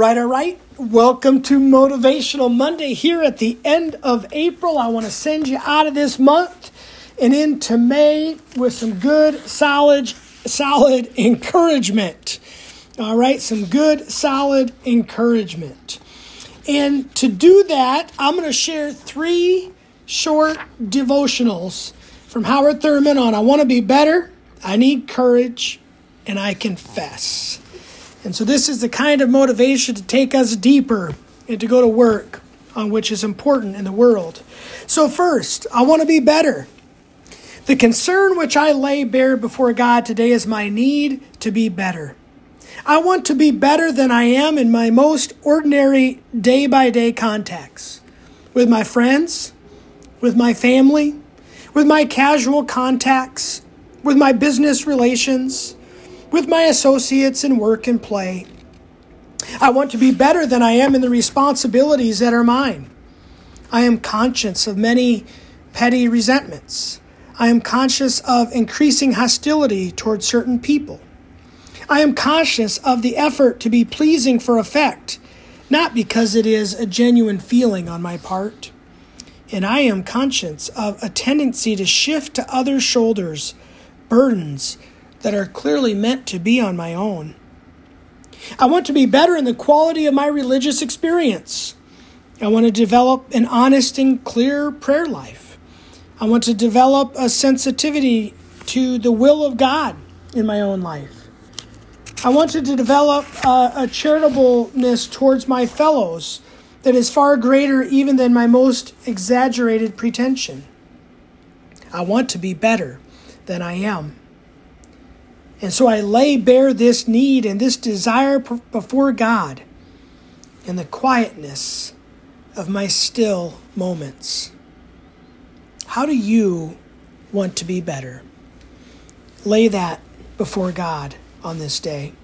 All right. Welcome to Motivational Monday here at the end of April. I want to send you out of this month and into May with some good, solid encouragement. All right, some good, solid encouragement. And to do that, I'm going to share 3 short devotionals from Howard Thurman on I want to be better, I need courage, and I confess. And so this is the kind of motivation to take us deeper and to go to work on which is important in the world. So first, I want to be better. The concern which I lay bare before God today is my need to be better. I want to be better than I am in my most ordinary day-by-day contacts. With my friends, with my family, with my casual contacts, with my business relations, with my associates in work and play. I want to be better than I am in the responsibilities that are mine. I am conscious of many petty resentments. I am conscious of increasing hostility towards certain people. I am conscious of the effort to be pleasing for effect, not because it is a genuine feeling on my part. And I am conscious of a tendency to shift to others' shoulders burdens that are clearly meant to be on my own. I want to be better in the quality of my religious experience. I want to develop an honest and clear prayer life. I want to develop a sensitivity to the will of God in my own life. I want to develop a charitableness towards my fellows that is far greater even than my most exaggerated pretension. I want to be better than I am. And so I lay bare this need and this desire before God in the quietness of my still moments. How do you want to be better? Lay that before God on this day.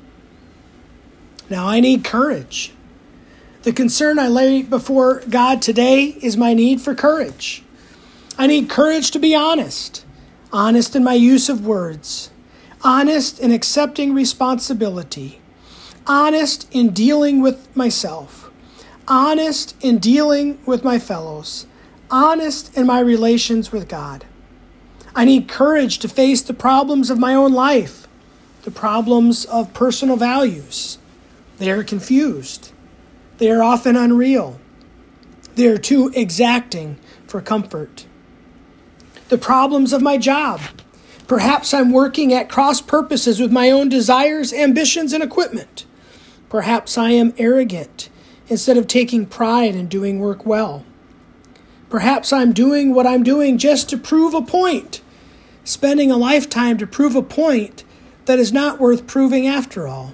Now I need courage. The concern I lay before God today is my need for courage. I need courage to be honest in my use of words, honest in accepting responsibility, honest in dealing with myself, honest in dealing with my fellows, honest in my relations with God. I need courage to face the problems of my own life, the problems of personal values. They are confused. They are often unreal. They are too exacting for comfort. The problems of my job. Perhaps I'm working at cross purposes with my own desires, ambitions, and equipment. Perhaps I am arrogant instead of taking pride in doing work well. Perhaps I'm doing what I'm doing just to prove a point, spending a lifetime to prove a point that is not worth proving after all.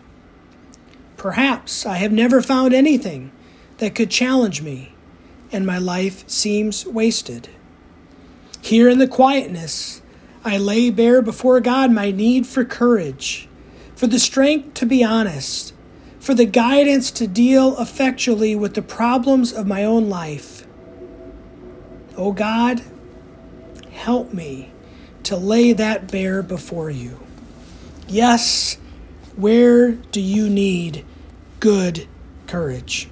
Perhaps I have never found anything that could challenge me, and my life seems wasted. Here in the quietness, I lay bare before God my need for courage, for the strength to be honest, for the guidance to deal effectually with the problems of my own life. Oh God, help me to lay that bare before you. Yes, where do you need good courage?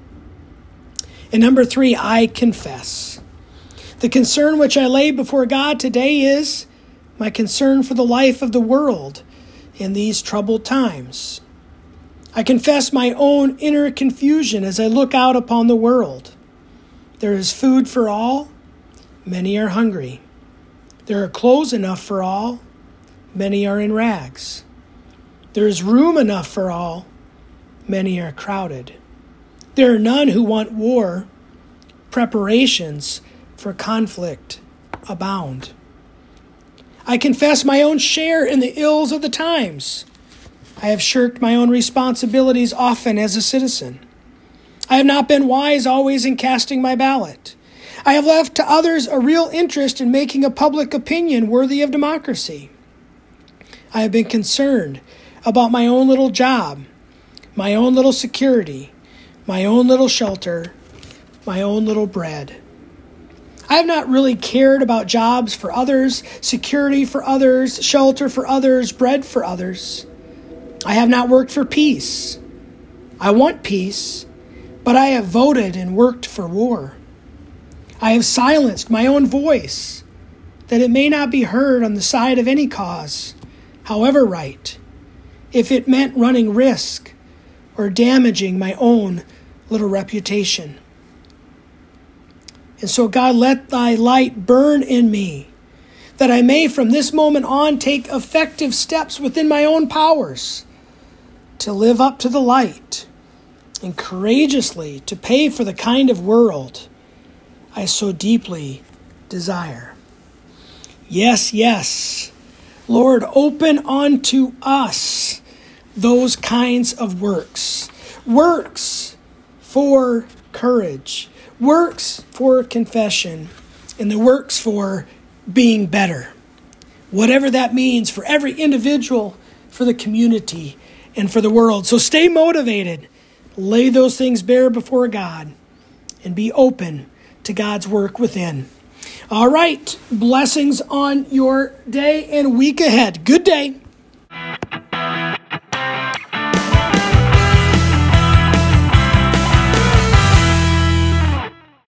And number 3, I confess. The concern which I lay before God today is my concern for the life of the world in these troubled times. I confess my own inner confusion as I look out upon the world. There is food for all, many are hungry. There are clothes enough for all, many are in rags. There is room enough for all, many are crowded. There are none who want war. Preparations for conflict abound. I confess my own share in the ills of the times. I have shirked my own responsibilities often as a citizen. I have not been wise always in casting my ballot. I have left to others a real interest in making a public opinion worthy of democracy. I have been concerned about my own little job, my own little security, my own little shelter, my own little bread. I have not really cared about jobs for others, security for others, shelter for others, bread for others. I have not worked for peace. I want peace, but I have voted and worked for war. I have silenced my own voice, that it may not be heard on the side of any cause, however right, if it meant running risk or damaging my own little reputation. And so, God, let thy light burn in me, that I may from this moment on take effective steps within my own powers to live up to the light and courageously to pay for the kind of world I so deeply desire. Yes, yes, Lord, open unto us those kinds of works for courage, works for confession, and the works for being better. Whatever that means for every individual, for the community, and for the world. So stay motivated. Lay those things bare before God and be open to God's work within. All right. Blessings on your day and week ahead. Good day.